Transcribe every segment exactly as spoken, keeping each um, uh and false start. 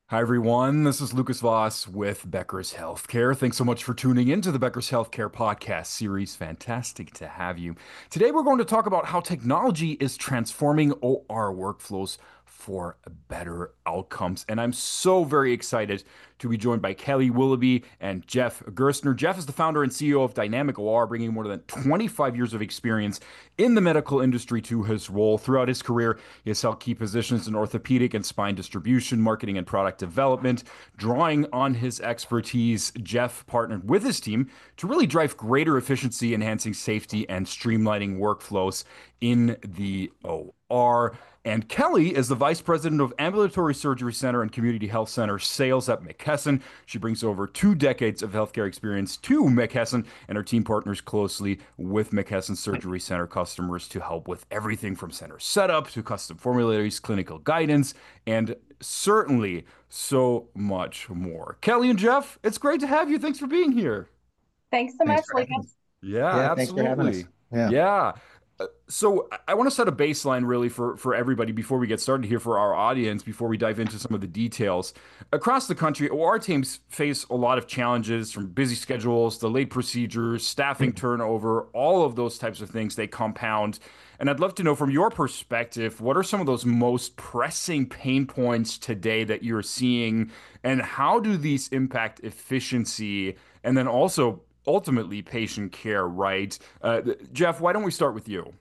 Hi, everyone. This is Lucas Voss with Becker's Healthcare. Thanks so much for tuning into the Becker's Healthcare podcast series. Fantastic to have you. Today, we're going to talk about how technology is transforming O R workflows for better outcomes. And I'm so very excited to be joined by Kelly Willoughby and Jeff Gerstner. Jeff is the founder and C E O of Dynamic O R, bringing more than twenty-five years of experience in the medical industry to his role. Throughout his career, he has held key positions in orthopedic and spine distribution, marketing, and product development. Drawing on his expertise, Jeff partnered with his team to really drive greater efficiency, enhancing safety, and streamlining workflows in the O R. And Kelly is the Vice President of Ambulatory Surgery Center and Community Health Center Sales at McKesson. She brings over two decades of healthcare experience to McKesson, and her team partners closely with McKesson Surgery Center customers to help with everything from center setup to custom formularies, clinical guidance, and certainly so much more. Kelly and Jeff, it's great to have you. Thanks for being here. Thanks so Thanks much, for having us. Lucas. Yeah, Yeah, thanks for having us. absolutely. Yeah. Yeah. Uh, So I want to set a baseline really for for everybody before we get started here for our audience, before we dive into some of the details. Across the country, O R teams face a lot of challenges from busy schedules, delayed procedures, staffing turnover, all of those types of things they compound. And I'd love to know from your perspective, what are some of those most pressing pain points today that you're seeing, and how do these impact efficiency and then also ultimately patient care, right? Uh, Jeff, why don't we start with you?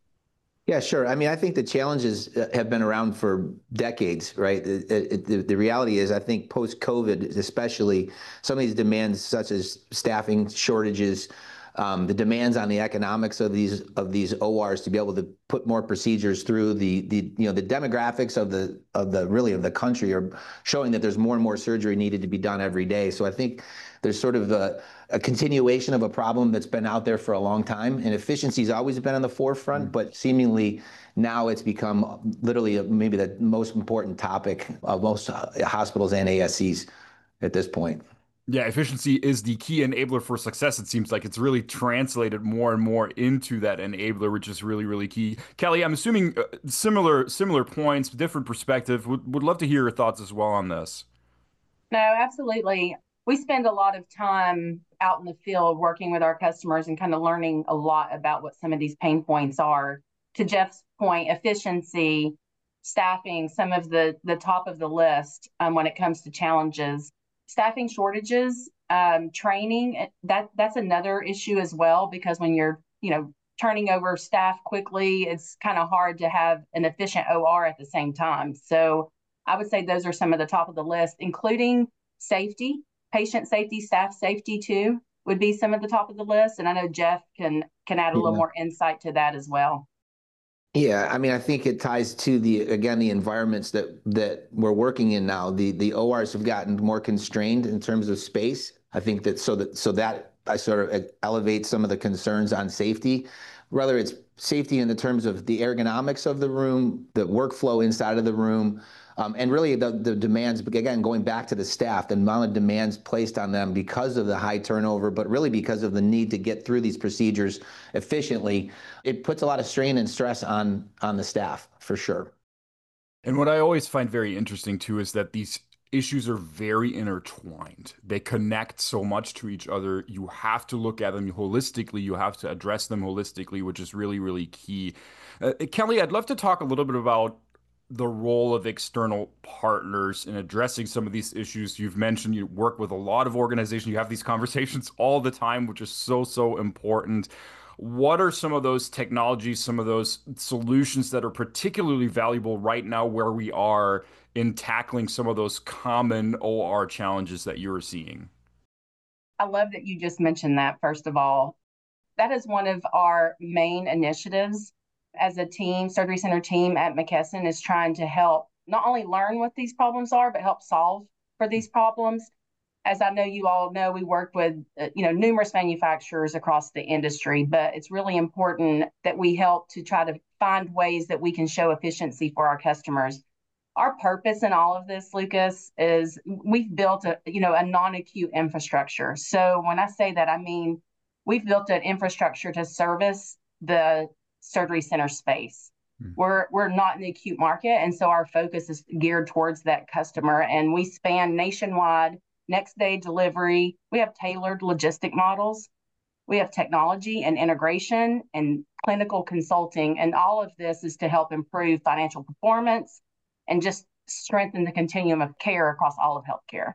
Yeah, sure. I mean, I think the challenges uh, have been around for decades, right? It, it, the, the reality is, I think post-COVID, especially some of these demands such as staffing shortages, um, the demands on the economics of these of these O Rs to be able to put more procedures through the the you know the demographics of the of the really of the country are showing that there's more and more surgery needed to be done every day. So I think there's sort of a, a continuation of a problem that's been out there for a long time, and efficiency's always been on the forefront, but seemingly now it's become literally maybe the most important topic of most uh, hospitals and A S Cs at this point. Yeah, efficiency is the key enabler for success. It seems like it's really translated more and more into that enabler, which is really, really key. Kelly, I'm assuming uh, similar similar points, different perspective. Would would love to hear your thoughts as well on this. No, absolutely. We spend a lot of time out in the field working with our customers and kind of learning a lot about what some of these pain points are. To Jeff's point, efficiency, staffing, some of the the top of the list um, when it comes to challenges. Staffing shortages, um, training, eh, that that's another issue as well, because when you're, you know, turning over staff quickly, it's kind of hard to have an efficient O R at the same time. So I would say those are some of the top of the list, including safety, patient safety, staff safety too, would be some of the top of the list. And I know Jeff can can add a little Yeah. more insight to that as well. Yeah, I mean, I think it ties to the again the environments that that we're working in now. The the O Rs have gotten more constrained in terms of space. I think that so that so that I sort of elevate some of the concerns on safety, whether it's safety in the terms of the ergonomics of the room, the workflow inside of the room, um, and really the the demands. Again, going back to the staff, the amount of demands placed on them because of the high turnover, but really because of the need to get through these procedures efficiently. It puts a lot of strain and stress on on the staff for sure. And what I always find very interesting too is that these issues are very intertwined. They connect so much to each other. You have to look at them holistically. You have to address them holistically, which is really, really key. Uh, Kelly, I'd love to talk a little bit about the role of external partners in addressing some of these issues. You've mentioned you work with a lot of organizations. You have these conversations all the time, which is so, so important. What are some of those technologies, some of those solutions that are particularly valuable right now where we are in tackling some of those common O R challenges that you're seeing? I love that you just mentioned that, first of all. That is one of our main initiatives as a team, Surgery Center team at McKesson, is trying to help not only learn what these problems are, but help solve for these problems. As I know you all know, we work with uh, you know numerous manufacturers across the industry, but it's really important that we help to try to find ways that we can show efficiency for our customers. Our purpose in all of this, Lucas, is we've built a you know a non-acute infrastructure. So when I say that, I mean we've built an infrastructure to service the surgery center space. We're we're not in the acute market, and so our focus is geared towards that customer. And we span nationwide, next day delivery. We have tailored logistic models. We have technology and integration and clinical consulting, and all of this is to help improve financial performance and just strengthen the continuum of care across all of healthcare.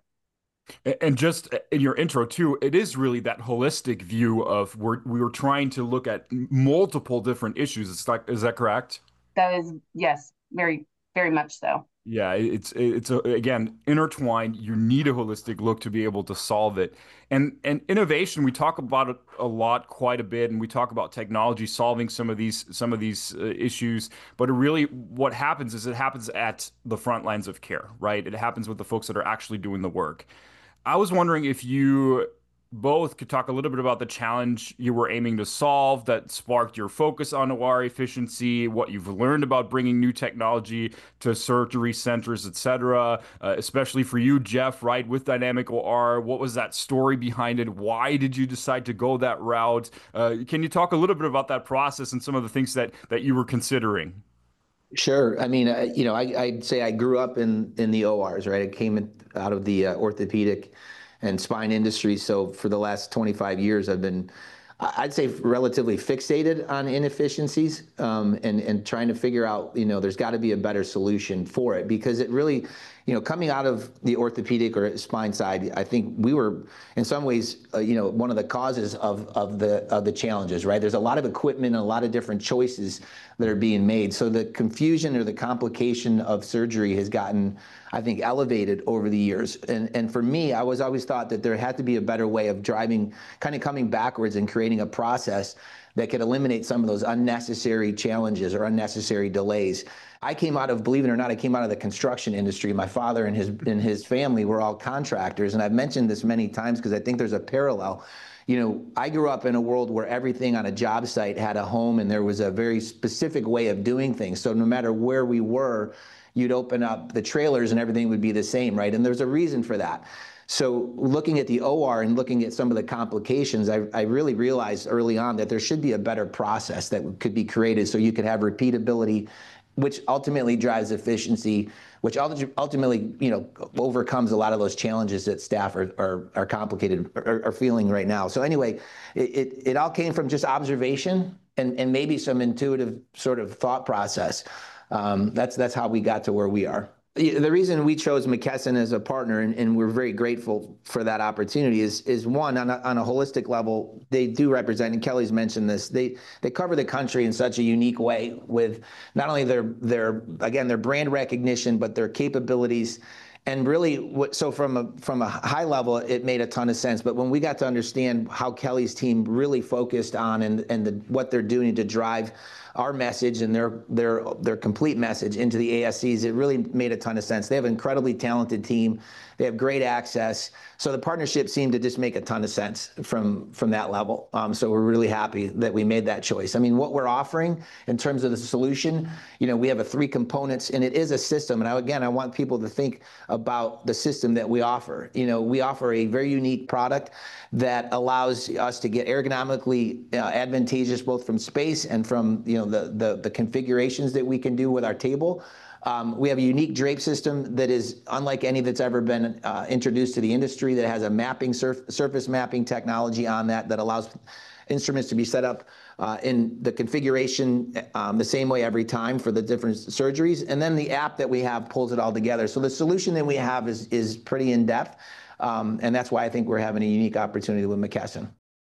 And just in your intro too, it is really that holistic view of we're we were trying to look at multiple different issues. It's like, is that correct? That is, yes, very, very much so. Yeah, it's it's a, again intertwined. You need a holistic look to be able to solve it. And and innovation, we talk about it a lot, quite a bit, and we talk about technology solving some of these some of these uh, issues. But it really, what happens is it happens at the front lines of care, right? It happens with the folks that are actually doing the work. I was wondering if you both could talk a little bit about the challenge you were aiming to solve that sparked your focus on O R efficiency, what you've learned about bringing new technology to surgery centers, et cetera, uh, especially for you, Jeff, right, with Dynamic O R. What was that story behind it? Why did you decide to go that route? Uh, can you talk a little bit about that process and some of the things that that you were considering? Sure. I mean, uh, you know, I, I'd say I grew up in in the O Rs, right? I came in, out of the uh, orthopedic and spine industry. So for the last twenty-five years, I've been, I'd say, relatively fixated on inefficiencies, um, and and trying to figure out, you know, there's got to be a better solution for it, because it really, you know, coming out of the orthopedic or spine side, I think we were in some ways, uh, you know, one of the causes of of the of the challenges, right? There's a lot of equipment and a lot of different choices that are being made. So the confusion or the complication of surgery has gotten, I think, elevated over the years. And and for me, I was always thought that there had to be a better way of driving, kind of coming backwards and creating a process that could eliminate some of those unnecessary challenges or unnecessary delays. I came out of, believe it or not, I came out of the construction industry. My father and his and his family were all contractors, and I've mentioned this many times because I think there's a parallel. You know, I grew up in a world where everything on a job site had a home, and there was a very specific way of doing things. So no matter where we were, you'd open up the trailers and everything would be the same, right? And there's a reason for that. So looking at the O R and looking at some of the complications, I, I really realized early on that there should be a better process that could be created so you could have repeatability, which ultimately drives efficiency, which ultimately, you know, overcomes a lot of those challenges that staff are are, are complicated are, are feeling right now. So anyway, it, it, it all came from just observation and, and maybe some intuitive sort of thought process. Um, that's that's how we got to where we are. The reason we chose McKesson as a partner, and, and we're very grateful for that opportunity, is is one, on a, on a holistic level, they do represent, and Kelly's mentioned this, they they cover the country in such a unique way with not only their their again their brand recognition, but their capabilities. And really, so from a from a high level, it made a ton of sense. But when we got to understand how Kelly's team really focused on and and the, what they're doing to drive our message and their their their complete message into the A S Cs, it really made a ton of sense. They have an incredibly talented team. They have great access. So the partnership seemed to just make a ton of sense from from that level. Um, so we're really happy that we made that choice. I mean, what we're offering in terms of the solution, you know, we have a three components, and it is a system. And I, again, I want people to think about the system that we offer. You know, we offer a very unique product that allows us to get ergonomically uh, advantageous both from space and from, you know, the, the, the configurations that we can do with our table. Um, we have a unique drape system that is unlike any that's ever been uh, introduced to the industry, that has a mapping surf surface mapping technology on that that allows instruments to be set up uh, in the configuration um, the same way every time for the different surgeries. And then the app that we have pulls it all together. So the solution that we have is, is pretty in-depth. Um, and that's why I think we're having a unique opportunity with McKesson.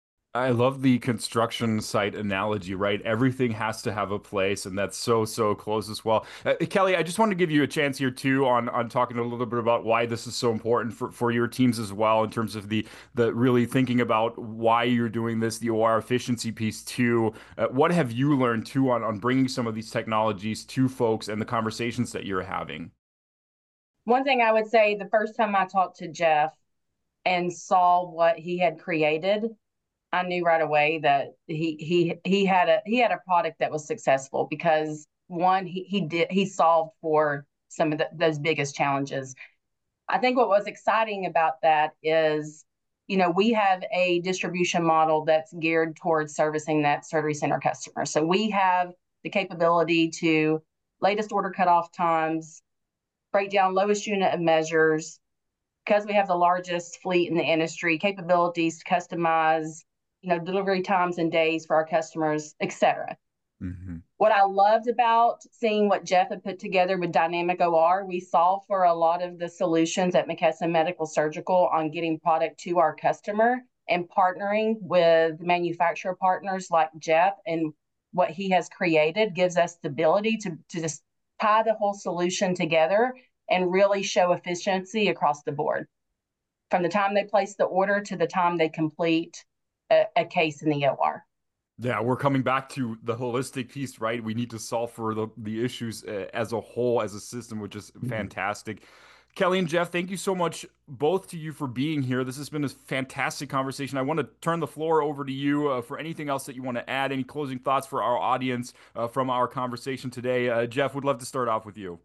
I love the construction site analogy, right? Everything has to have a place, and that's so, so close as well. Uh, Kelly, I just want to give you a chance here too on on talking a little bit about why this is so important for, for your teams as well, in terms of the the really thinking about why you're doing this, the O R efficiency piece too. Uh, what have you learned too on, on bringing some of these technologies to folks and the conversations that you're having? One thing I would say, the first time I talked to Jeff and saw what he had created, I knew right away that he he he had a he had a product that was successful, because one, he he did he solved for some of the, those biggest challenges. I think what was exciting about that is, you know, we have a distribution model that's geared towards servicing that surgery center customer. So we have the capability to latest order cutoff times, break down lowest unit of measures, because we have the largest fleet in the industry, capabilities to customize, you know, delivery times and days for our customers, et cetera. Mm-hmm. What I loved about seeing what Jeff had put together with Dynamic O R, we saw for a lot of the solutions at McKesson Medical Surgical on getting product to our customer and partnering with manufacturer partners like Jeff, and what he has created gives us the ability to, to just tie the whole solution together and really show efficiency across the board, from the time they place the order to the time they complete a, a case in the O R. Yeah, we're coming back to the holistic piece, right? We need to solve for the, the issues uh, as a whole, as a system, which is mm-hmm. fantastic. Kelly and Jeff, thank you so much, both to you, for being here. This has been a fantastic conversation. I want to turn the floor over to you uh, for anything else that you want to add, any closing thoughts for our audience uh, from our conversation today. Uh, Jeff, would love to start off with you.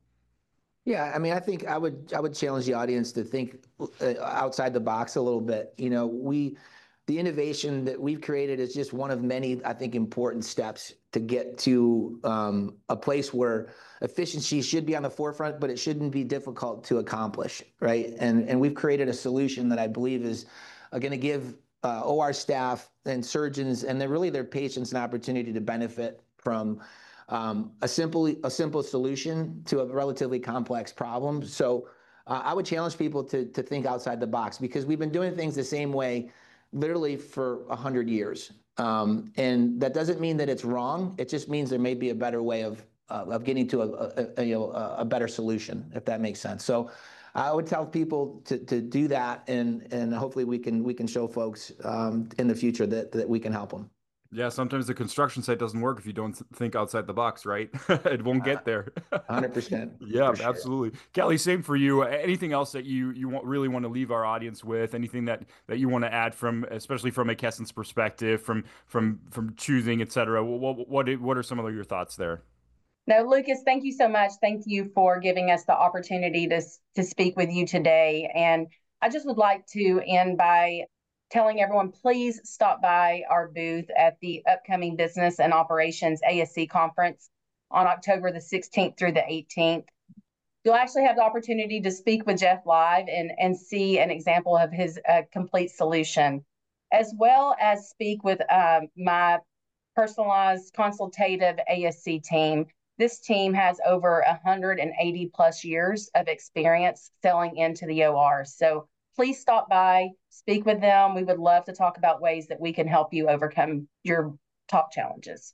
Yeah, I mean, I think I would I would challenge the audience to think uh, outside the box a little bit. You know, we the innovation that we've created is just one of many, I think, important steps to get to um, a place where efficiency should be on the forefront, but it shouldn't be difficult to accomplish, right? And and we've created a solution that I believe is uh, going to give uh, O R staff and surgeons and then really their patients an opportunity to benefit from um, a simple a simple solution to a relatively complex problem. So uh, I would challenge people to to think outside the box, because we've been doing things the same way literally for a hundred years. Um, and that doesn't mean that it's wrong. It just means there may be a better way of, uh, of getting to a, a, a, you know, a better solution, if that makes sense. So I would tell people to, to do that, and, and hopefully we can, we can show folks um, in the future that, that we can help them. Yeah, sometimes the construction site doesn't work if you don't think outside the box, right? It won't get there. one hundred percent. Yeah, sure. Absolutely. Kelly, same for you. Anything else that you you want, really want to leave our audience with? Anything that that you want to add, from, especially from McKesson's perspective, from from from choosing, et cetera? What what what are some of your thoughts there? No, Lucas, thank you so much. Thank you for giving us the opportunity to to speak with you today. And I just would like to end by telling everyone, please stop by our booth at the upcoming Business and Operations A S C conference on October the sixteenth through the eighteenth. You'll actually have the opportunity to speak with Jeff live and, and see an example of his uh, complete solution, as well as speak with um, my personalized consultative A S C team. This team has over one hundred eighty plus years of experience selling into the O R. So please stop by, speak with them. We would love to talk about ways that we can help you overcome your top challenges.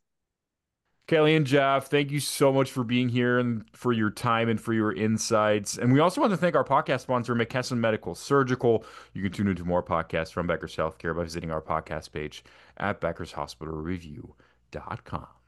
Kelly and Jeff, thank you so much for being here and for your time and for your insights. And we also want to thank our podcast sponsor, McKesson Medical Surgical. You can tune into more podcasts from Becker's Healthcare by visiting our podcast page at Beckers Hospital Review dot com.